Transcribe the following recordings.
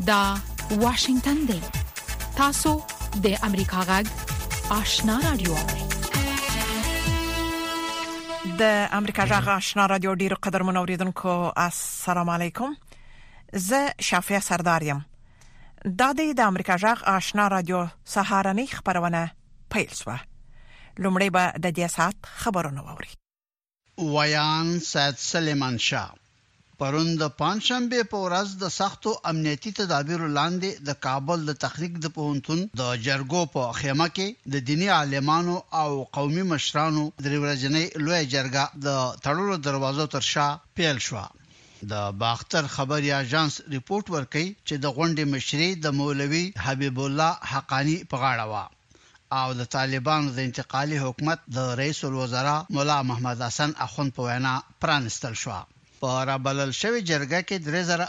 دا واشنگتن دی. تاسو د امریکا غږ آشنا رادیو. د امریکا غږ آشنا رادیو ډیرو قدر منوریدونکو السلام علیکم. زه شافیا سردار یم. دا د امریکا غږ آشنا رادیو سهارنی خبرونه پیل شوه. لومړی به د دې سات خبرونه ووري. ویان سید سلیمان شاه پرون د پنځشنبه په ورځ د سختو امنیتي تدابیر لاندې د کابل د تخریق د پوهنتون د جرګو په خیمه کې د دینی عالمانو او قومي مشرانو د ورځنۍ لوی جرګه د تړلو دروازو تر شا پیل شو. د باختر خبري اژانس ریپورت ورکړي چې د غونډې مشري د مولوي حبیب الله حقانی په غاړه و او د طالبانو د انتقالي حکومت د رئیس الوزرا مولا محمد حسن اخوند په وینا پرانستل شو. په رابلل شوی جرګه کې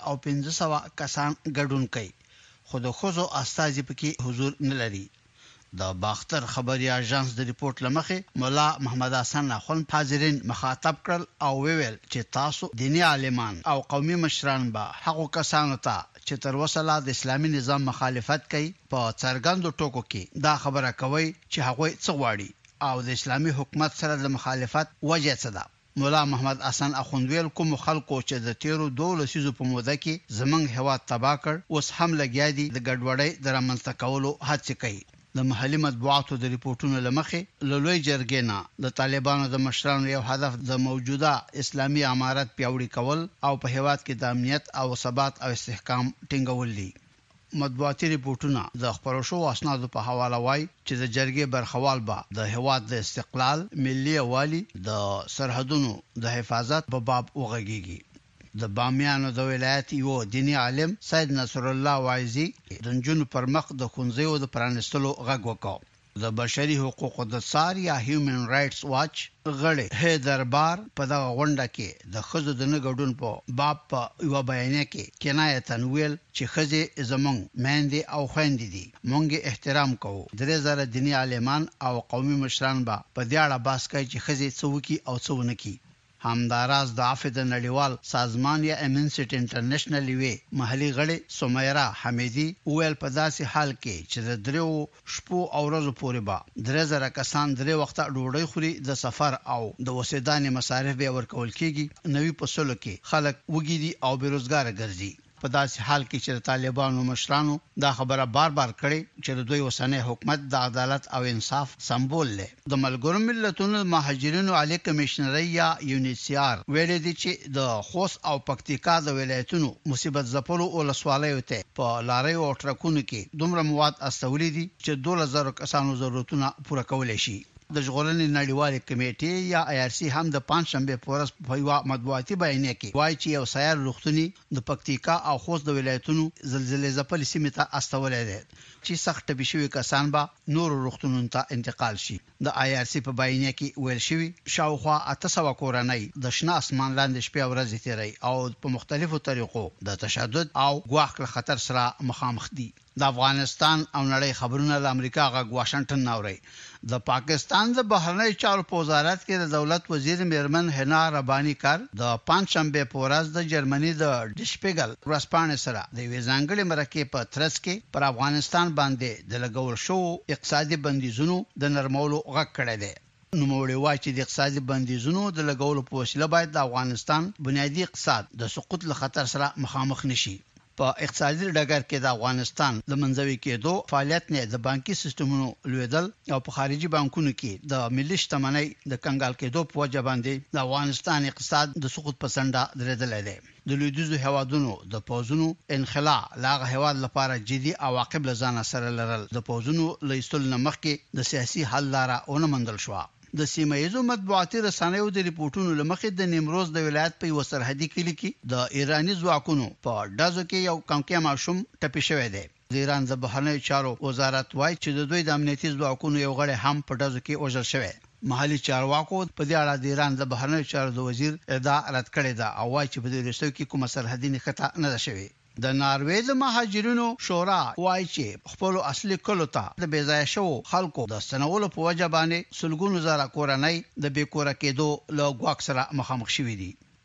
3500 کسان ګډون کوي، خو د خوځو استازي پکې حضور نه لري. د باختر خبري اژانس د ریپورت لمخې مولا محمد حسن اخوند حاضرین مخاطب کړل او ویل چې تاسو دینی عالمان او قومي مشران به هغه کسانو ته چې تر اوسه د اسلامي نظام مخالفت کوي په څرګندو ټکو کې دا خبره کوي چې هغه څه غواړي او د اسلامي حکومت سره د مخالفت وجه څه ده. مولا محمد حسن اخوند ویل کوم خلکو چې د تیرو 2 لسیزو په موده کې زمنګ هوا تباہ کړ اوس هم لګیا دي د ګډوډۍ د رامنځته کولو هڅه کوي. د محلي مطبوعاتو د ریپورتونو لمخې لوی جرګې نه د طالبانو د مشرانو یو هدف د موجوده اسلامي امارت پیاوړي کول او په هیواد کې د امنیت او ثبات او استحکام ټینګول دي. مطبوعاتي ریپورتونه د خبرو شو اسنادو په حواله وایي چې د جرګې برخوال به د هیواد د استقلال، ملي یوالي، د سرحدونو د حفاظت په باب وغږیږي. د بامیانو د ولایت یو دینی عالم سید نصر الله وایزي د نجونو پر مخ د خونځیو د پرانستلو غږ وکاو. د بشري حقوقو د څار یا هیومن رائټس واچ غړي هیدر بار په دغه غونډه کې د خزو د نګډون په باب په یو بیان کې کنایتن ویل چې خزي زمونږ مېندې او خويندې دي، مونږ احترام کوو. 3000 دینی عالمان او قومي مشران به په دې اړه بحث کوي چې خزي څوکي او څونکي. همداراز د عفو د نړیوال سازمان یا امنسټ انټرنیشنل وی محلي غړي سمیرا حمیدي ویل په داسې حال کې چې د 3 شپو او ورځې پورې به 3000 کسان 3 وخته ډوډۍ خوري، د سفر او د وسیدانې مصارف به ورکول کیږي. نوې پسولو کې خلک وګړي او بیروزګار ګرځي. په داسې حال کې چې طالبانو مشرانو دا خبره بار کړې چې دوی اوسنۍ حکومت د عدالت او انصاف سمبول دی. د ملګرو ملتونو مهاجرینو عالی کمشنري یا UNHCR ویلي دي چې د خوست او پکتیکا د ولایتونو مصیبت زپلو ولسوالیو ته په لارې او ټرکونو کې دومره مواد استولې دي چې 2000 کسانو ضرورتونه پوره کولای شي. د ژغورنې نړیوالې کمیټې یا IRC هم د پنځشنبه په ورځ په یو مطبوعاتي بیان کې وایي چې یو سیار روغتونی د پکتیکا او خوست د ولایتونو زلزلې ځپلې سیمې ته استولې ده چې سخت بشوي کسان به نور روغتونونو ته انتقال شي. د IRC په بیان کې ویل شوی شاوخوا 800 کورنۍ د شنه اسمان لاندې شپه ورځ تیری او په مختلفو طریقو د تشدد او ګواښ خطر سره مخامخ دي. د افغانستان او نړۍ خبرونه د امریکا غږ واشنگټن ناوړي. د پاکستان د بهرنی چارو په وزارت کې د دولت وزیر میرمن هنا ربانی کار د پنځشنبه په ورځ د جرمني د ډیشپیګل ورسپانې سره د ویزانګړي مرکه په ترڅ کې پر افغانستان باندې د لګول شو اقتصادي بندیزونو د نرمولو غږ کړی دی. نوموړي وایي چې د اقتصادي بندیزونو د لګولو په وسیله باید د افغانستان بنیادی اقتصاد د سقوط له خطر سره مخامخ نشي. په اقتصادي ډګر کې د افغانستان د منځوي کېدو فعالیت نه د بانکي سیستمونو لویدل او په خارجي بانکونو کې د ملي شتمنۍ د کنګال کېدو په وجه باندې د افغانستان اقتصاد د سقوط په سنډه درېدلی دی. د لویدیځو هیوادونو د پوزونو انخلاء لاغه هیواد لپاره جدي عواقب لزان سره لرل. د پوزونو لیستل نمخ کې د سیاسي حل لاره اون مندل شو. د سیمایزو مطبوعاتي رسنیو د ریپورتونو لمخې د نیمروز د ولایت په یو سرحدي کلی کې د ایرانی ځواکونو په ډازو کې یو کمکې ماشوم ټپي شوی دی. د ایران د بهرنی چارو وزارت وایي چې د دوی د امنیتي ځواکونو یو غړی هم په ډازو کې وژل شوی. محلي چارواکو په دې اړه د ایران د بهرنی چارو د وزیر ادعا رد کړې ده او وایي چې په دې رسو کې کومه سرحدي نښته نه ده شوې. د ناروې د مهاجرینو شورا وایي چې خپل اصلي کلو ته د بیځای شو خلکو د سنولو په وجه باندې سلګونو زره کورنۍ د بیکوره کېدو له ګواښ سره مخامخ شوي دي.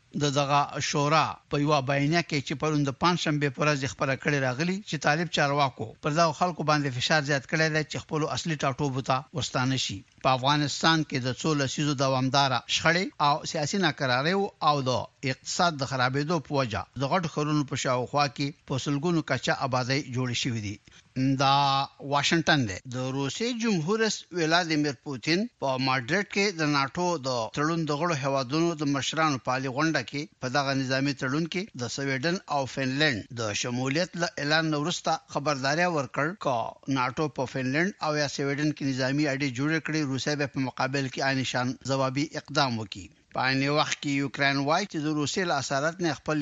دغه شورا په یو بیانیه کې چې پرون د پنځشنبه پر ورځ خبره کړې راغلي چې طالب چارواکو پر دا خلکو باندې فشار زیات کړی دی چې خپل اصلي ټاټوبو ته ورستانه شي. په افغانستان کې د څو لسیزو دوامدار شخړې او سیاسي ناکراري او د اقتصاد د خرابېدو په وجه د غټ خورونو په شاوخوا کې په سلګونو کچا آبادی جوړ شوې دي. دا واشنگټن دی. د روسي جمهور رئیس ولادیمیر پوتین په ماډریډ کې د ناتو د تړون د غړو هوادونو د مشرانو په غونډه کې په دغه نظامی تړون کې د سویډن او فنلند د شمولیت له اعلان وروسته خبرداري ورکړ چې ناتو په فنلند او یا سویډن کې نظامی اډې جوړ کړي، روسي به په مقابل کې عین شان جوابي اقدام وکړي. په عین وخت کې یوکرين وایي چې د روسي له اثرات نه خپل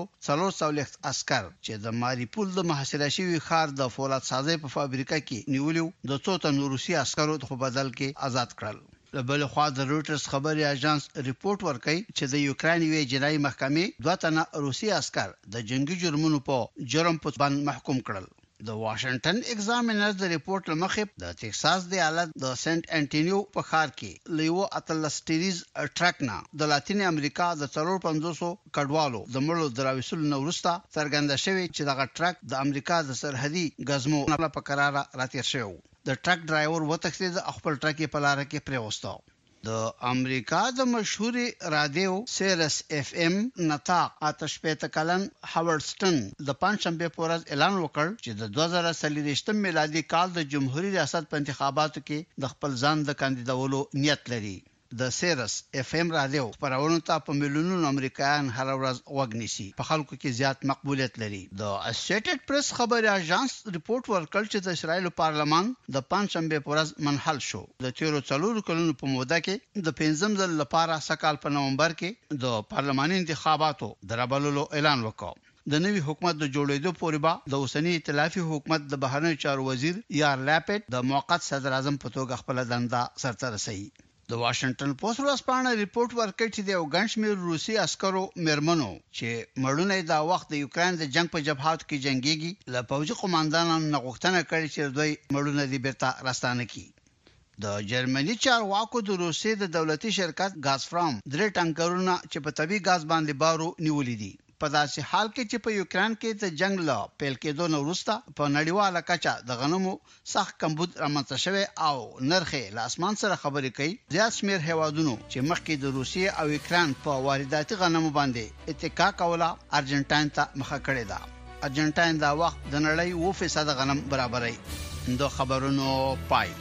140 عسكر چې د ماریپول د محاصره شوی ښار د فولاد سازي په فابریکه کې نیولیو د څو تنو روسي عسکرو په بدل کې آزاد کړل. بل خو د رويټرز خبري اژانس ریپورت ورکړي چې د یوکرين وی جنایي محکمې 2 تنه روسي عسكر د جنگي جرمونو په جرم په باندې محکوم کړل. د واشنگټن ایگزامینر د ریپورت لمخې د ټکساس د ایالت د سنت انټونیو په ښار کې لیو اتلس ټریز ټرک نه د لاتین امریکا د 450 کډوالو د مړو دراویسل نو وروسته څرګنده شوی چې دغه ټرک د امریکا د سرحدي غزمو په قرار راتیر شو. د ټرک ډرایور وتښتید، خپل ټرک په لار کې پریوستو. د امریکا د مشهور رادیو سیرس اف ام نطاق آتش پېته کلن هاورډسټن د پنځشنبه په ورځ اعلان وکړ چې د 2023 میلادي کال د جمهوریت ریاست په انتخاباتو کې د خپل ځان د کاندیدولو نیت لري. د سیرس اف ام رادیو خبرونه ته په میلیونونو امریکایان هر ورځ وګنيسي، په خلکو کې زیات مقبولیت لري. د اسوسییټډ پریس خبري اژانس ریپورت ورکړ چې د اسرایل پارلمان د پنځشنبه په ورځ منحل شو. د 13 کلونو په موده کې د 5م ځل لپاره سکهال په نومبر کې د پارلماني انتخاباتو درابلولو اعلان وکړ. د نوي حکومت د جوړېدو پورې به د اوسنی ائتلافي حکومت د بهرنیو چارو وزیر یار لاپټ د موقت صدر اعظم په توګه خپل دنده سرته رسوي. د واشنگټن پوسټ ورځپاڼه ریپورت ورکړ چې د یو ګڼشمیر روسي عسکرو مرمنو چې مړونه د وخت د یوکرين د جنگ په جبهات کې جنگيږي له پوځي قوماندانانو نغښتنه کړې چې دوی مړونه د بیرته راستانه کړي. د جرمني چارواکو د روسي د دولتي شرکت غازپروم 3 ټانکرونه چې په طبي غاز باندې بارو نیولې دي. په داسې حال کې چې په یوکرين کې د جنگ لا پیل کېدو نو وروسته په نړیواله کچه د غنمو سخت کمبود رامنځته شوی او نرخ له اسمان سره خبرې کوي. زیات شمیر هیوادونو چې مخکې د روسیې او یوکرين په وارداتي غنمو باندې اتکا کوله ارجنټاین ته مخه کړې ده. ارجنټاین دا وخت د نړۍ 2% غنم برابرای. د خبرونو پای.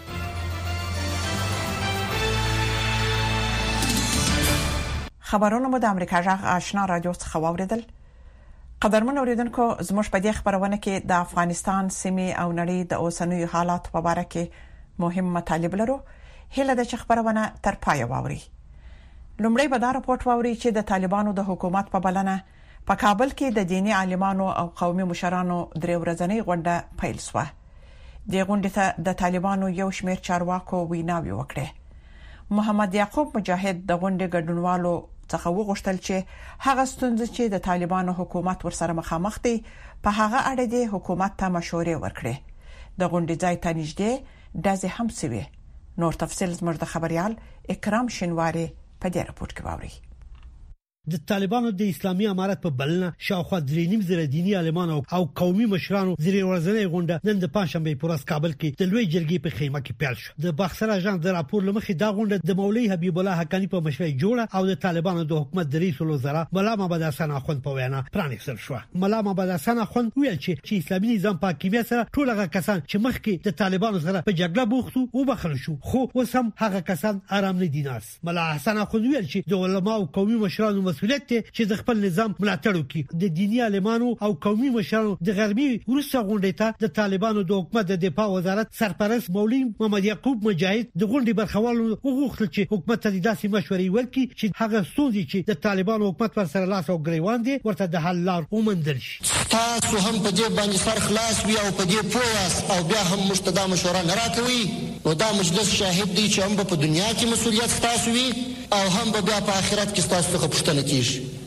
خبرونه مو د امریکا جغ آشنا رادیو څخه واوریدل. قدرمن اوریدونکو، زموږ په دې خبرونه کې د افغانستان سیمې او نړۍ د اوسنوي حالات په اړه کې مهم مطالب لرو. هله د خبرونه تر پای واوري. لومړی به دا راپورټ واوري چې د طالبانو د حکومت په بلنه په کابل کې د دیني عالمانو او قومي مشرانو درې ورځنۍ غونډه پیل شوه. د غونډې ته د طالبانو یو شمېر چارواکو ویناوي وکړه. محمد یعقوب مجاهد د غونډې ګډونوالو څخه وغوښتل چې هغه ستونزې چې د طالبانو حکومت ورسره مخامخ دي په هغه اړه د حکومت ته مشورې ورکړي. د غونډې ځای ته نږدې دازې هم سوي. نور تفصیل زموږ د خبريال اکرام شینواری په دې راپورټ کې واوري. د طالبانو د اسلامي امارت په بلنه شاوخوا 3.5 دیني عالمانو او قومي مشرانو درې ورځنۍ غونډه نن د پنځشنبه په ورځ کابل کې د لوی جرګې په خیمه کې پیل شو. د باخسر اژانس د راپور لمخې دا غونډه د مولوی حبیب الله حقانی په مشرۍ جوړه او د طالبانو د حکومت د رئیس الوزرا مولا محمد حسن اخوند په وینا پرانیستل شو. مولا محمد حسن اخوند ویل چې اسلامي نظام په حاکمیت سره ټول هغه کسان چې مخکې د طالبانو سره په جګړه بوختو او بخښل شو، خو اوس هم هغه کسان آرام نه دي ناس. مولا حسن اخوند ویل چې د علماء او قومي مشرانو مسؤلیت دی چې د خپل نظام ملاتړ وکړي. د دینی عالمانو او قومي مشرانو د غربي روسا غونډې ته د طالبانو د حکومت د دفاع وزارت سرپرست مولوی محمد یعقوب مجاهد د غونډې برخوالو وغوښتل چې حکومت ته داسې مشورې ورکړي چې هغه ستونزې چې د طالبانو حکومت پر سره لاس او ګریوان دي ورته د حل لار ومندل شي. تاسو هم په دې باندې سر خلاص وي او په دې پوهه او بیا هم مشتدا مشوره نه راکوي، نو دا مجلس شاهد دی چې هم په دنیا کې مسؤلیت تاسو وي او هم بیا په آخرت کې تاسو څخه پوښتنه کیږي.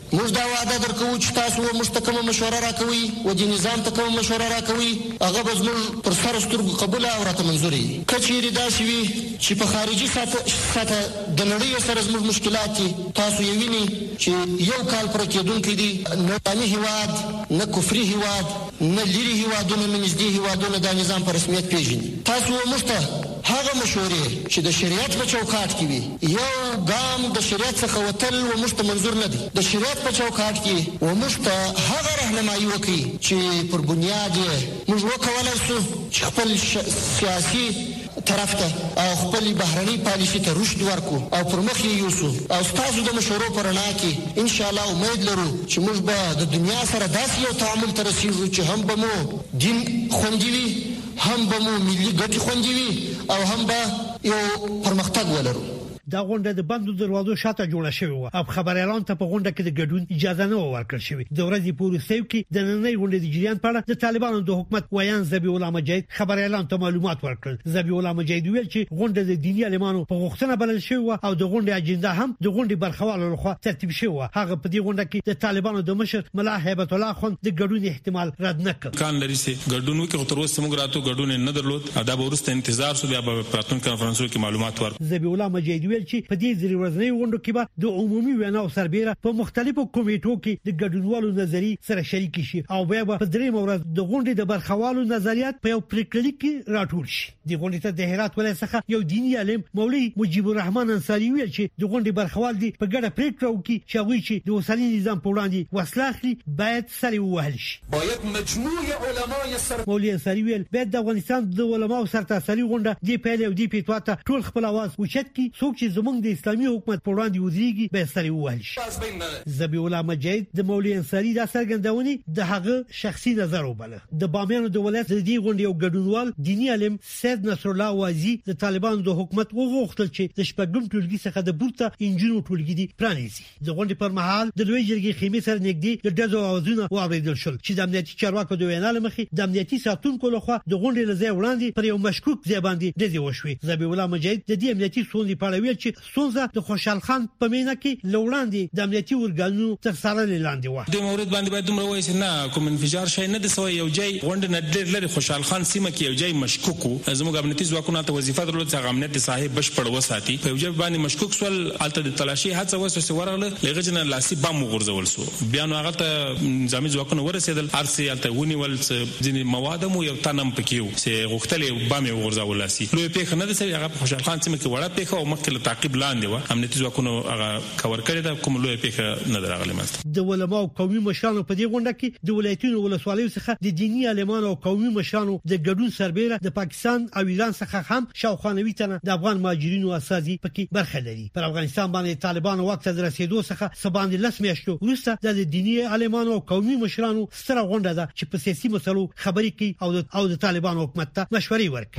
موږ دا وعده درکو چې تاسو موږ ته کومه مشوره راکوي او د نظام ته کومه مشوره راکوي هغه به زموږ پر سر سترګو قبول او راته منظوري کچېری دا شي چې په خارجي ساته د نړۍ سره زموږ مشکلات تاسو یې ویني چې یو کال پر کېدونکو دي نه پانی هیواد نه کفري هیواد نه لري هیوادونه نه نږدې هیوادونه د نظام په رسمیت پیژني تاسو موږ ته هغه مشورې چې د شریعت په چوکاټ کې وي یو ګام د شریعت څخه وتل و موږ ته منظور نه دي د شریعت په چوکاټ کې و موږ ته هغه راهنمایي وکړي چې پر بنیاد یې موږ وکولای شو چې خپل سیاسي طرف ته او خپل بهرني پالیسي ته رشد ورکو او پر مخ یې یوسو او تاسو د مشورو پر اړه کې ان شاء الله امید لرو چې موږ به د دنیا سره داسې یو تعامل ته رسیږو چې هم به مو دین خوندي وي هم به مو ملي ګټې خوندي وي او هم به یو پرمختګ ولرو. دا غونډه د بندو دروازو شاته جوړه شوې و او خبر اعلان ته په غونډه کې د ګډون اجازه نه ورکړل شوې. د ورځې پورې سیو کې د نننۍ غونډې د جریان په اړه د طالبانو د حکومت ویان ذبیح الله مجاهد خبر اعلان ته معلومات ورکړل. ذبیح الله مجاهد ویل چې غونډه د دینی عالمانو په غوښتنه بلل شوې او د غونډې اجنډا هم د غونډې برخوالو لخوا ترتیب شوې. هغه په دې غونډه کې د طالبانو د مشر ملا هیبت الله خان د ګډون احتمال رد نه کړ. کان لري چې ګډون وکړي تر اوسه موږ راتو ګډون نه درلود دا به ورسته انتظار سو بیا په پراتون کانفرنسو کې معلومات ورکړي. ذبیح الله مجاهد ویل چې په دې ورځنی غونډو کې به د عمومي ویناو سربېره په مختلفو کمیټو کې د ګډونوالو نظری سره شریک شي او بیا په درې مورز د غونډې د برخوالو نظریات په یو پریکړه کې راټول شي. د غونډې ته د هرات ولایت څخه یو دینی عالم مولوی مجيب الرحمن انصاری ویل چې د غونډې برخوال دي په ګډه پریکړه وکړي چې هغه چې د اوسنی نظام په وړاندې وسله اخلي باید سره ووهل شي. باید مجموعه علماء مولوی انصاری ویل باید د افغانستان د علماو سرتاسري غونډه د پیل او د پیټواته ټول خپل आवाज اوچت کی څوک چې زمونږ د اسلامي حکومت په وړاندې ودرېږي به سره ووهل شي. ذبیح الله مجاهد د مولوی انصاری د سرګندونې د هغه شخصي نظر وبله. د بامیانو د ولایت د دې غونډې یو ګډونوال دینی عالم سید نصر الله وازی د طالبانو د حکومت وغوښتل چې د شپږم ټولګي څخه د بورته انجینو ټولګي دی پرانیزي. د غونډې پر مهال د لوی جرګې خیمه سره نږدې د ډزو اوازونه واوریدل شول چې د امنیتي چارواکو د ویناله مخې د امنیتي ساتونکو لخوا د غونډې لځای وړاندې پر یو مشکوک ځای باندې ډزې وشوې. ذبیح الله مجاهد د دې امنیتي ستونزې په اړه ویل چې ستونزه د خوشحال خان په مینا کې لوړاندې د امنیتي ورګانو تر سره لاندې و. د مورد باندې باید دومره وایي چې نه کوم انفجار شي نه د سوی یو ځای غونډه نه ډېر لري خوشحال خان سیمه کې یو ځای مشکوک وو. زموږ امنیتي ځواکونو ته وظیفه درلود چې امنیت صاحب بشپړ وساتي. په یو ځای باندې مشکوک سول الته د تلاشي هڅه وسوسه ورغله لږه لاسي بم وغورځول سو. بیا نو هغه ته نظامی ځواکونو ورسېدل ارسي الته ونیول ځینې مواد مو یو تنم پکيو چې غوښتلې بم وغورځول لاسي. لوی پیښه نه ده چې هغه خوشحال خان سیمه کې وړه پیښه او مخکې له تعقیب لاندې و. امنیتي ځواکونو هغه کور کړی دا کوم لوی پیښه نه درغلې مست. د علماء او قومي مشرانو په دې غونډه کې د ولایتونو ولسوالیو څخه د دینی عالمانو او قومي مشرانو د ګډون سربېره د پاکستان او ایران څخه هم شاوخوا 90 تنه د افغان مهاجرینو اساسي پکې برخه لري. پر افغانستان باندې طالبانو وخت د رسیدو څخه سباندې لس میاشتو وروسته د دینی عالمانو او قومي مشرانو ستره غونډه ده چې په سیاسي مسلو خبرې کوي او د طالبانو حکومت ته مشورې ورکوي.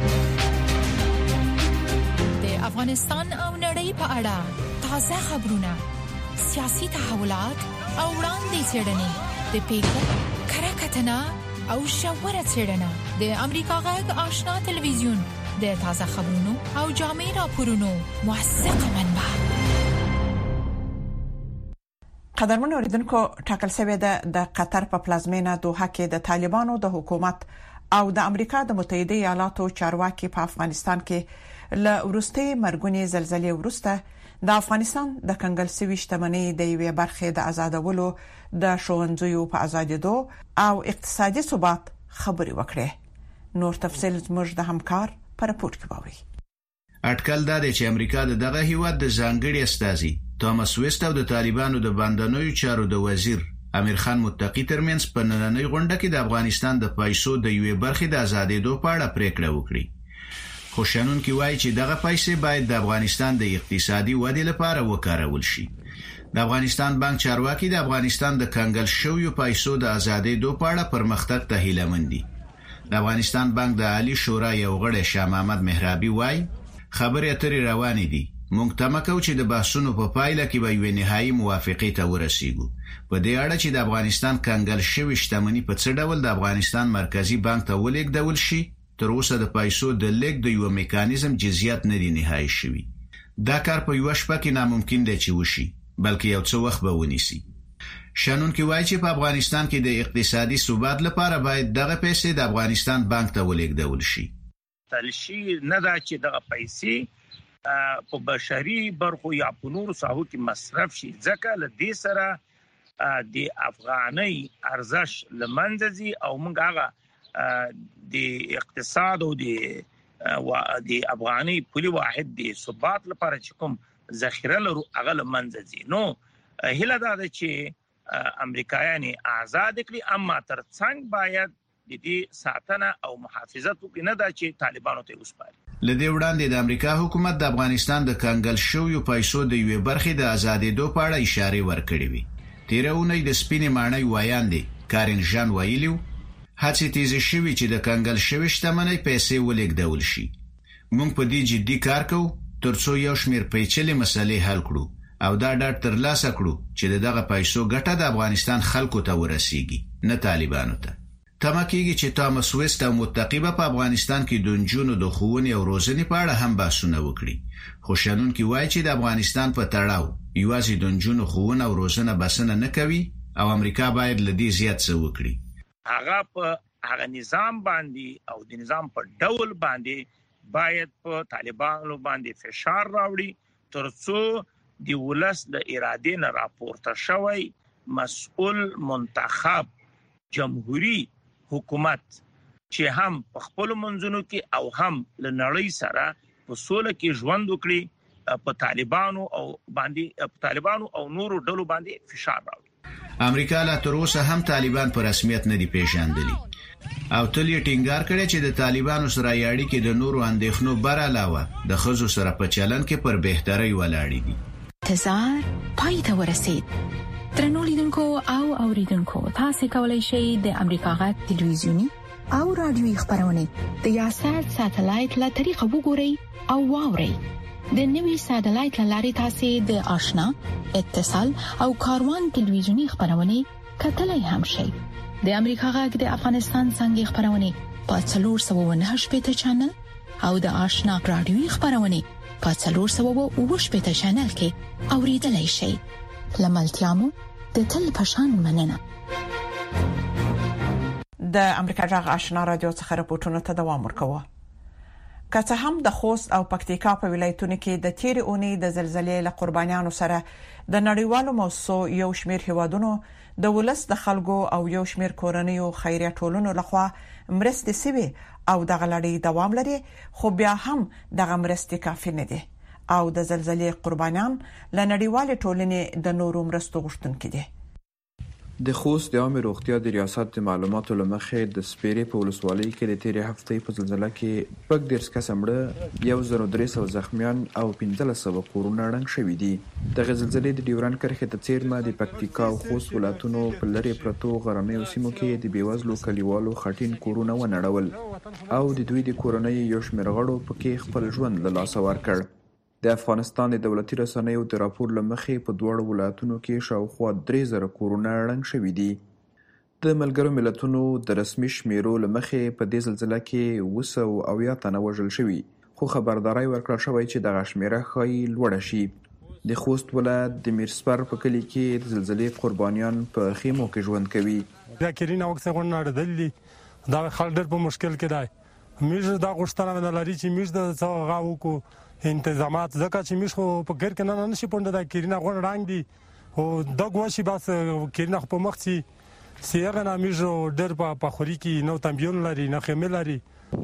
د افغانستان او نړۍ په اړه تازه خبرونه سیاسي تحولات او وړاندې څرګندې د پیښو کره کتنه او شاوره څرګندنه د امریکا غږ آشنا ټلویزیون د تازه خبرونو او جامع راپورونو موثقه منبع. قدرمن اوریدونکو ټاکل شوی د قطر په پلازمینه دوحه کې د طالبانو د حکومت او د امریکا د متحده ایالاتو چارواکي په افغانستان کې له ورستي مرګونی زلزلې ورسته د افغانستان د کنګل سوي شتمنۍ د یوې برخې د آزادولو د شوونځیو په آزادېدو او اقتصادي ثبات خبري وکړي. نور تفصیل زموږ د همکار پر راپور کې باوري. اټکل دا دی چې امریکا دغه هیواد د ځانګړي استازي توماس ویسټ او د طالبانو د باندنوي چارو د وزیر امیر خان متقی ترمنځ په نننۍ غونډه کې د افغانستان د پیسو د یوې برخې د آزادېدو په اړه پریکړه وکړي. خوشانون کې وایي چې دغه پیسې باید د افغانستان د اقتصادي ودې لپاره وکارول شي. د افغانستان بانک چارواکي د افغانستان د کنګل شویو پیسو د آزادېدو په اړه پرمختګ ته هیله مند دي. د افغانستان بانک د عالی شورا یو غړی شاه محمد مهرابي وایي خبرې اترې روانې دي. موږ تمه کوو چې د بحثونو په پایله کې به یو نهایی موافقه ته ورسیږو. په دې اړه چې د افغانستان کنګل شوی شتمنۍ په څه ډول د افغانستان مرکزی بانک ته ولېږدول شي تر اوسه د پیسو د لیږد د یو میکانیزم جزئیات نه دي نهایی شوي. دا کار په یو شپه کې ناممکن دی چې وشي بلکې یو څه وخت به ونیسي. شنونکي وایي چې په افغانستان کې د اقتصادي ثبات لپاره باید دغه پیسې د افغانستان بانک ته ولېږدول شي. تلشي نه دا چې دغه پیسې په بشري برخو یا په نورو ساحو کې مصرف شي، ځکه له دې سره د افغاني ارزښت لمنځه ځي او موږ هغه د اقتصاد او د افغاني پولي واحد د ثبات لپاره چې کوم ذخیره لرو هغه لمنځه ځي. نو هله دا ده چې امریکایان آزاد کړي، اما ترڅنګ باید د دې ساتنه او محافظت وکړي، نه دا چې طالبانو ته وسپاري. لدې وړاندې د امریکا حکومت د افغانستان د کنګل شویو پیسو د یوې برخې د آزادېدو په اړه اشاره ورکړې وي. تیره اونۍ د سپینې ماڼۍ وایاندې کارین ژان ویلیو هڅې تیزې شوي چې د کنګل شوی شتمنۍ پیسې ولېږدول شي. موږ په دې جدي کار کوو ترڅو یو شمېر پیچلې مسلې حل کړو او دا ډاډ ترلاسه کړو چې دغه پیسو ګټه د افغانستان خلکو ته ورسیږي، نه طالبانو ته. تمه کېږي چې تامس ویست او متقیبه په افغانستان کې د نجونو د ښوونې او روزنې په اړه هم بحثونه وکړي. خو شنونکي وایي چې د افغانستان په تړاو یوازې د نجونو ښوونه او روزنه بسنه نه کوي او امریکا باید له دې زیات څه وکړي. هغه په هغه نظام باندې او د نظام په ډول باندې باید په طالبانو باندې فشار راوړي ترڅو د ولس د اراده نه راپورته شوی مسؤل منتخب جمهوریت حکومت چې هم په خپل منځونو کې او هم له نړۍ سره په سوله کې ژوند وکړي، په طالبانو او نورو ډلو باندې فشار راوړي. امریکا لا تر اوسه هم طالبان په رسمیت نه دی پیژندلی او تل یې ټینګار کړی چې د طالبانو سره اړیکې د نورو اندېښنو بر علاوه د ښځو سره په چلن کې پر بهتري ولاړې دي. انتظار پای ته ورسید. درنو لیدونکو او اوریدونکو، تاسو کولی شئ د امریکا غږ ټلویزیونی او رادیوي خبرونه د یاشر ساتلایت له طریقو وګورئ او واورئ. د نوي ساتلایت لارې تاسو د آشنا، اتصال او کاروان ټلویزیونی خبرونه کتلای هم شئ. د امریکا غږ د افغانستان څنګه خبرونه په 498 چینل او د آشنا رادیوي خبرونه په 498 چینل کې اوریدلای شئ. لملتيامو د تل پشان مننه. د امریکا جغ آشنا رادیو څخه راپورټونه ته دوام ورکوه. که څه هم د خوست او پکتیکا په ولایتونو کې د تیر اونۍ د زلزلې له قربانیانو سره د نړیوالو موسسو یو شمېر هیوادونو د ولس د خلکو او یو شمېر کورنیو خیریه ټولنو لخوا مرستې سوي او د غلړې دوام لري، خو بیا هم د مرستې کافي نه دي او د زلزلې قربانیان له نړیوال ټولنې د نورو مرستو غوښتونکي دي. د خوست د عامه روغتیا د ریاست د معلوماتو لمخې د سپیرې په ولسوالۍ کې د تیرې هفتې په زلزلې کې پک 10 کس مړه، 1300 زخمیان او 1500 کورونه ړنګ شوي دي. د زلزلې د ډیورن کرښې ته څیرمه د پکتیکا او خوست ولایتونو په لری پرتو غرنیو سیمو کې د بیوزلو کلیوالو خټین کورونه ونړول او د دوی د کورنۍ یو شمېر غړو پکې خپل ژوند له لاسه ورکړ. د افغانستان د دولتي رسنیو د راپور لمخې په دوړو ولایتونو کې شاوخوا 3000 کورونه ړنګ شوي دي. د ملګرو ملتونو د رسمي شمیرو لمخې په دې زلزلې کې 200 تنه وژل شوي، خو خبرداري ورکړل شوې چې دغه شمیره ښایي لوړه شي. د خوست ولایت د میرسپر په کلی کې د زلزلې قربانیان په خیمو کې ژوند کوي. دا کرینا وخت څنګه نړدلې دا خلک ډېر په مشکل کې دی. میږ دا غوښتنه نه لري چې میږ د څو غاو کو انتظامات ځکه چې میږ خو په ګر کې نه نشي پونډه دا کرینا غون رنګ دي او دا غوښي بس کرینا په مخ سیغه نه میږ ډېر په خوري کې نو تمبيون لري نه خمل لري.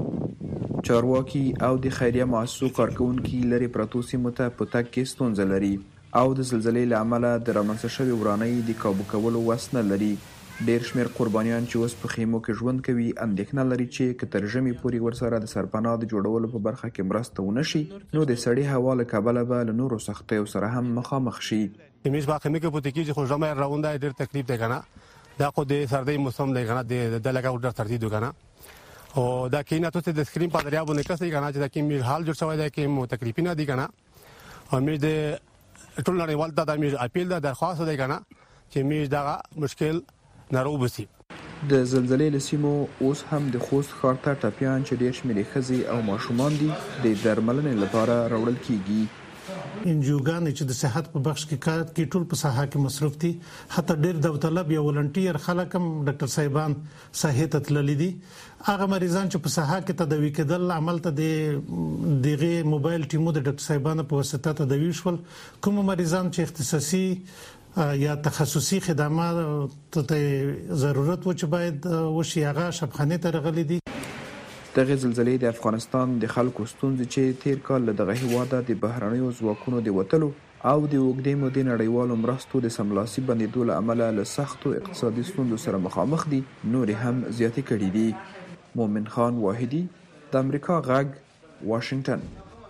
چارواکي او د خیریه مؤسسو کارکونکي لري پروتو سیمو ته په تګ کې ستونزه لري او د زلزلې له امله د رامنځته شوی ورانۍ د کابو کولو وس نه لري. ډېر شمېر قربانیان چې اوس په خیمو کې ژوند کوي اندېښنه لري چې که تر ژمي پورې ورسره د سرپناه د جوړولو په برخه کې مرسته ونه شي نو د سړې هوا له کبله به له نورو سختیو سره هم مخامخ شي. میش با خیمه کې پوتې کې خو ژمه راونده ډېر تکلیف دی کنه، دا خو د سردی موسم دی کنه، د لګا ډېر سردی دی کنه او دا کینه ته د سکرین په دریا باندې کسي کنه چې دا کې میل حال جوړ شوی دی کې مو تکلیف نه دی کنه. او میش د ټول نړیوال ته د میش اپیل د درخواست دی کنه چې میش دا مشکل ناروبسي. د زلزلې لسیمو اوس هم د خوست ښار ته ټپیان چې ډېر شمېر ښځې او ماشومان دي د درملنې لپاره راوړل کیږي. انجیوګان چې د صحت په بخش کې کار کوي ټول په ساحه کې مصروف دي حتی ډېر داوطلب یا ولنټیر خلک هم ډاکټر صاحبان ساحه ته تللي دي هغه مریضان چې په ساحه کې تداوی کېدل عمل ته دغه موبایل ټیمو د ډاکټر صاحبانو په واسطه تداوی شول کوم مریضان چې اختصاصي یا تخصصي خدمات ته ضرورت و چې باید وشي هغه شبخانه ته رغلي دي دغه زلزلې د افغانستان د خلکو ستونزې چې تیر کال له دغه هیواده د بهرنیو ځواکونو د وټلو او د وګړي مودې نړیوالو مرستو د سملاسي بندیدو له امله له سختو اقتصادي ستونزو سره مخامخ دي نور هم زیاتې کړي دي مومن خان واحدی د امریکا غږ واشنگټن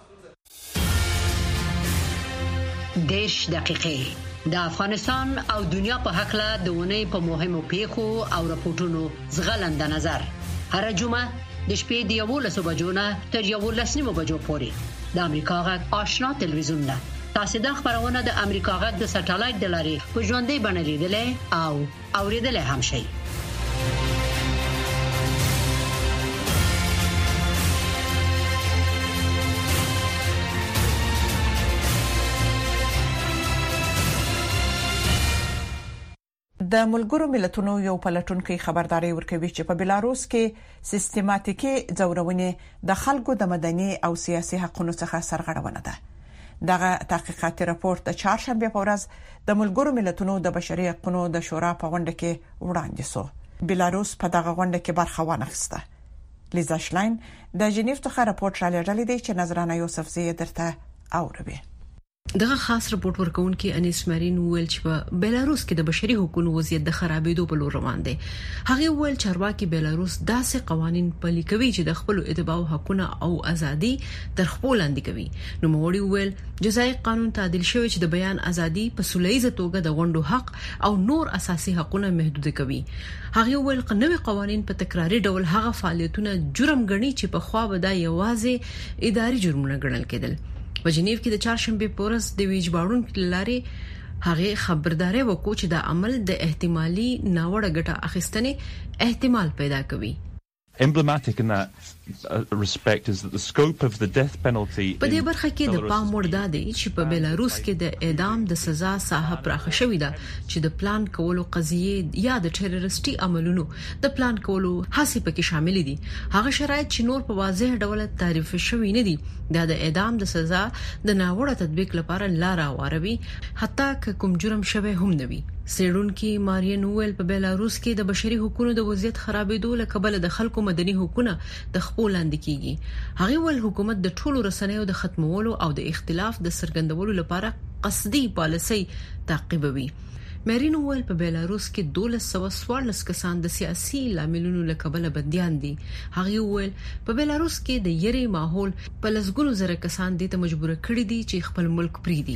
10 دقیقې د افغانستان او دنیا په حق له دونې په مهمو پیښو او راپورټونو زغلند نظر هر جمعه د شپې د 11 بجو نه تر 11 بجو پورې د امریکا غږ آشنا تلویزیون نه تاسو د خبرونه د امریکا غږ د سټلایټ د لارې په ژوندۍ بڼه لیدلې او اوریدلې هم شئ د ملګرو ملتونو یو پلټونکو خبرداري ورکوي چې په بلاروس کې سیستماتیکي ځورونې د خلکو د مدني او سیاسي حقوقو څخه سرغړونه ده دغه تحقیقاتي راپور د چهارشنبه په ورځ د ملګرو ملتونو د بشري حقوقو د شورا په غونډه کې وړاندې شو بلاروس په دغه غونډه کې برخه وانخسته لیزا شلاین د جنیو څخه راپور را لېږلی دی چې نظرانه یوسف زی درته اوروي دغه خاص رپورت ورکونکي انیس مارین ویل چې په بلاروس کې د بشري حقوقو وضعیت د خرابېدو په لور روان دی هغه ویل چارواکي بلاروس داسې قوانين پلي کوي چې د خپل اتباع حقوقونه او ازادي تر خپل لاندې کوي نو موړي ویل جزایي قانون تعدیل شوی چې د بیان ازادي په سولېزه توګه د غونډو حق او نور اساسي حقوقونه محدود کوي هغه ویل قانوني قوانين په تکراري ډول هغه فعالیتونه جرم ګڼي چې په خوا به د یوازې اداري جرمونه ګڼل کېدل په جنیو کې د چهارشنبه پورس د ویجباړون لارې هغه خبرداري وکړه چې د عمل د احتمالي ناوړه ګټه اخیستنې احتمال پیدا کوي Emblematic in that respect is that the scope of the death penalty په دې برخه کې د پام وړ ده چې په بلاروس کې د اعدام د سزا ساحه پراخه شوې ده چې د پلان کولو قضیه یا د ټیرریستي عملونو د پلان کولو هڅې پکې شامل دي هغه شرایط چې نور په واضح ډول تعریف شوي نه دي د اعدام د سزا د ناوړه تطبیق لپاره لار هواروي حتی که کوم جرم شوی هم نه وي سیډونکي مارین ویل په بلاروس کې د بشري حقوقو د وضعیت خرابېدو له کبل د خلکو مدني حقوقونه د خپل لاندې کیږي هغه ول حکومت د ټولو رسنیو د ختمولو او د اختلاف د سرګندولو لپاره قصدي پالیسي تعقیبوي مارین ویل په بلاروس کې 1214 کسان د سیاسي لاملونو له کبل بنديان دي هغه ویل په بلاروس کې د یری ماحول په لسګونو زره کسان دي ته مجبور کړي دي چې خپل ملک پریدي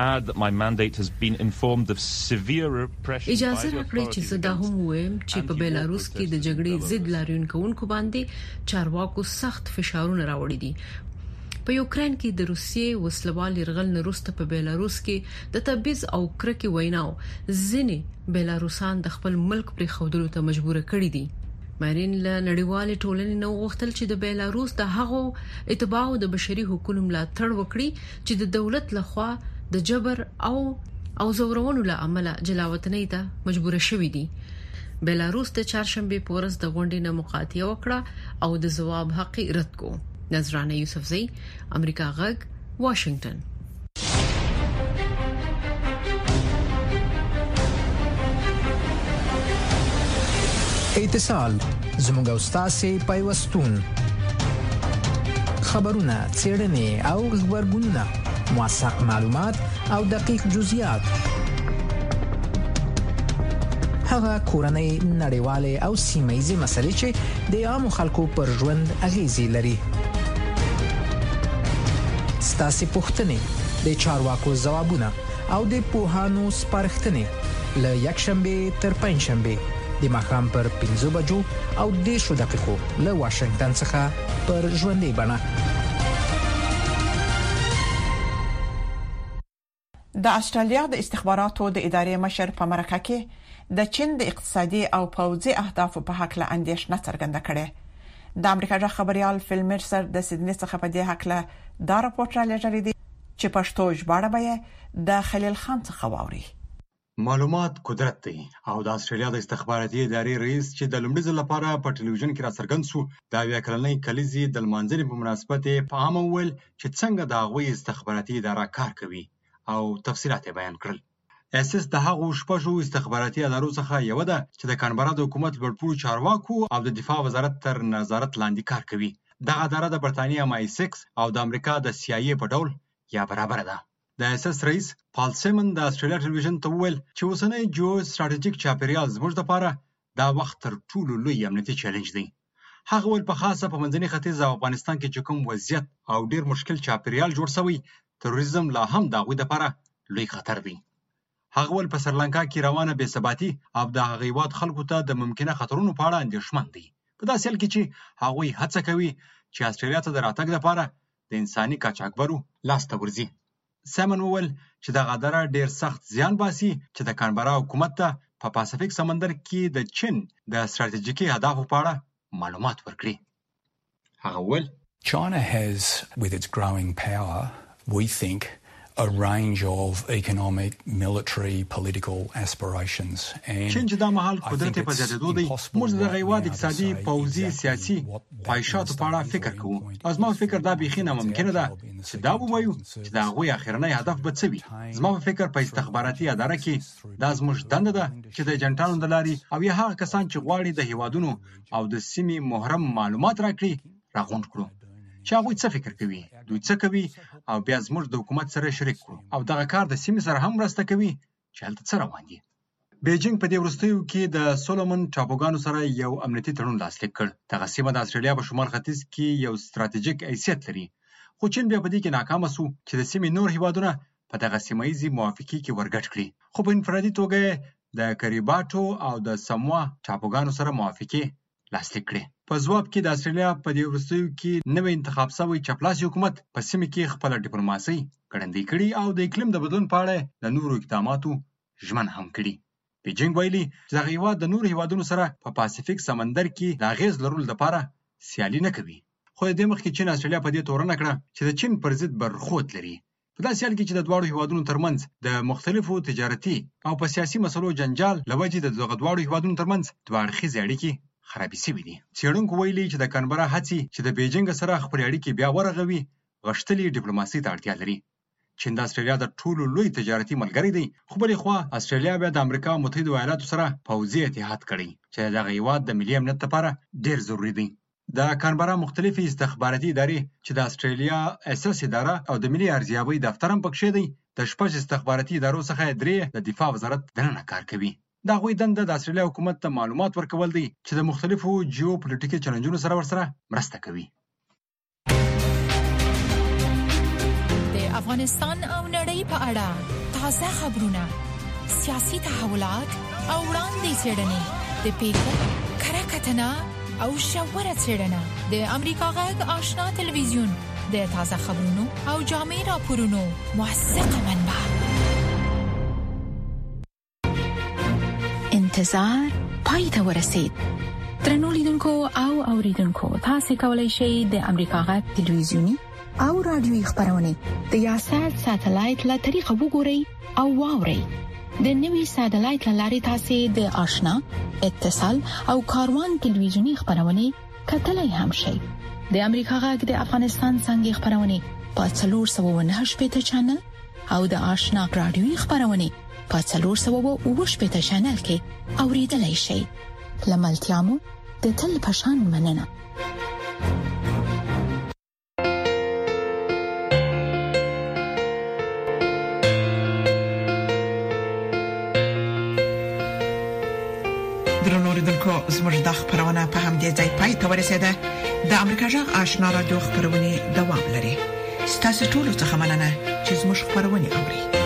اجازه راکړئ چې زه دا هم وایم چې په بلاروس کې د جګړې ضد لاریونکو باندې چارواکو سخت فشارونه راوړي دي په یوکرين کې د روسیې وسلوال يرغل نروسته په بلاروس کې د تبعیض او کرکې ویناو ځینې بلاروسان د خپل ملک پر خودلو ته مجبور کړي دي مارین له نړیوال ټولنې نو غوښتل چې د بلاروس د هغو اتباع د بشري حقوقو ملاتړ وکړي چې د دولت لخوا د جبر او زورونو له عمله جلاوطنۍ ته مجبور شوي دي بلاروس د چهارشنبه پورس د غونډې نه مقاطعه وکړه او د جواب حق رد کو نظرانه یوسف زی امریکا غږ واشنگټن اتصال زموږ استاد پیوستون خبرونه چیرنې او خبرګونونه موثق معلومات او دقیق جزئیات هغه کورنۍ نړیواله او سیمایي مسلې چې د عام خلکو پر ژوند اغیزې لري ستاسو پوښتنې د چارواکو ځوابونه او د پوهانو سپارښتنې ل یکشنبه تر پنځشنبه د ماښام پر 5 بجو او 10 دقیقو له واشنگټن څخه پر ژوندۍ بڼه د استرالیا د استخباراتو د ادارې مشر په مرکه کې د چین د اقتصادي او پوځي اهدافو په حق له اندیشنه څرګنده کړې د امریکا ژغ خبريال فیل مرسر د سیدنی څخه په دې حق له دا راپورټ را لېږلی دی چې پښتو ژباړه به د خلیل خان څخه واوري. معلومات قدرت دی او د استرالیا د استخباراتي ادارې رئیس چې د لومړي ځل لپاره په ټلویزیون کې راڅرګند شو د اویا کلنۍ کلیزې د لمانځنې په مناسبت په عام وویل چې څنګه د هغوی استخباراتي اداره کار کوي او تفصیلات بیان کړل. اساس د هغو شپږو استخباراتي ادارو څخه یو ده چې د کانبرا د حکومت لوړپوړو چارواکو او د دفاع وزارت تر نظارت لاندې کار کوي. دغه اداره د برتانیا MI6 او د امریکا د CIA په ډول یا برابر ده. د اساس رئیس پال سیمن د استرالیا ټلویزیون ته وویل چې اوسنۍ جیو ستراتیژیک چاپیریال زموږ لپاره دا وخت تر ټولو لوی امنیتي چیلنج دی. هغه ویل په خاصه په منځني ختیځ او افغانستان کې چې کوم وضعیت او ډیر مشکل چاپیریال جوړ شوی، تروریزم لا هم د هغوی لپاره لوی خطر دی. هغه ویل په سریلانکا کې روانه بې ثباتي او د هغه هیواد خلکو ته د ممکنه خطرونو په اړه اندېښمن دي. په داسې حال کې چې هغوی هڅه کوي چې استرالیا ته د راتګ لپاره د انساني قاچاقبرو لاس ته ورځي. سیمن وویل چې دغه اداره ډیر سخت زیان باسي چې د کانبرا حکومت ته په پاسفیک سمندر کې د چین د ستراتیژیکي اهدافو په اړه معلومات ورکړي. هغه وویل China has, with its growing power, we think, a range of economic, military, political aspirations. چین چې دا مهال قدرت په زیاتېدو دی، موږ د هیواد اقتصادي، پوځي، سیاسي پایښتو په اړه فکر کوو. او زما په فکر دا بیخي ناممکنه ده چې دا ووایو چې د هغوی اخرنی هدف به څه وي. زما په فکر په استخباراتي اداره کې دا زموږ دنده ده چې د ایجنټانو د لارې او یا هغه کسان چې غواړي د هیوادونو او د سیمې محرم معلومات راکړي راغونډ کړو چې هغوی څه فکر کوي، دوی څه کوي، او بیا زموږ د حکومت سره شریک کړو. او دغه کار د سیمې سره هم مرسته کوي چې هلته څه روان دي. بیجینګ په دې وروستیو کې د سولومون ټاپوګانو سره یو امنیتي تړون لاسلیک کړ. دغه سیمه د استرالیا په شمال ختیځ کې یو ستراتیژیک حیثیت لري، خو چین بیا په دې کې ناکامه شو چې د سیمې نور هیوادونه په دغه سیمه ییزې موافقې کې ورګډ کړي. خو په انفرادي توګه د کریباټو او د سموا ټاپوګانو سره موافقې لاسلیک کړي. په ځواب کې د استرالیا په دې وروستیو کې نوی انتخاب شوی چپلاسي حکومت په سیمه کې خپل ډیپلوماسي ګړندۍ کړي او د اقلیم د بدلون په اړه د نورو اقداماتو ژمن هم کړي. بیجینګ ویلي چې دغه هیواد د نورو هیوادونو سره په پاسفیک سمندر کې د اغیز لرلو لپاره سیالي نه کوي. خو د دې مخکې چین استرالیا په دې تورنه کړه چې د چین پر ضد برخوت لري. په داسې حال کې چې د دواړو هیوادونو ترمنځ د مختلفو تجارتي او په سیاسي مسلو جنجال لوجې د دغه دواړو هیوادونو ترمنځ دوه اړخیزې اړیکې خرابې شوې دي. څېړونکو ویلي چې د کانبرا هڅې چې د بیجینګ سره خپلې اړیکې بیا ورغوي غښتلې ډیپلوماسي ته اړتیا لري. چین د استرالیا د ټولو لوی تجارتي ملګری دی، خو بلې خوا استرالیا بیا د امریکا متحده ایالاتو سره پوځي اتحاد کړی چې دغه هیواد د ملي امنیت لپاره ډیر ضروري دی. د کانبرا مختلفې استخباراتي ادارې چې د استرالیا اساس اداره او د ملي ارزیابۍ دفتر هم پکښې دی، د شپږ استخباراتي ادارو څخه درې د دفاع وزارت دننه کار کوي. د هغوی دنده د استرالیا حکومت ته معلومات ورکول دی چې د مختلفو جیو پولیټیکي چلنجونو سره ورسره مرسته کوي. د افغانستان او نړۍ په اړه تازه خبرونه، سیاسي تحولات او وړاندې څېړنې، د پیښو کره کتنه او ژوره څېړنه، د امریکا غږ آشنا تلویزیون د تازه خبرونو او جامع راپورونو موثقه منبع. انتظار پای ته ورسید. درنو لیدونکو او اوریدونکو، تاسو کولی شئ د امریکا غږ تلویزیونی او رادیوي خبرونه د یاشات ساتلایت له طریقه وګورئ او واورئ. د نوي ساتلایت لارې تاسو د آشنا، اتصال او کاروان تلویزیونی خبرونه کتلای هم شئ. د امریکا غږ د افغانستان څنګه خبرونه په 498 چینل او د آشنا رادیوي خبرونه په 408 چینل کې اوریدلای شئ. لملتيامو د تل پشان مننه. درنو لیدونکو، زموږ د خبرونه په همدې ځای پای ته ورسیده. د امریکا غږ آشنا رادیو خبرونه دوام لري. ستاسو ټول څه مننه چې زموږ خبرونه اوري.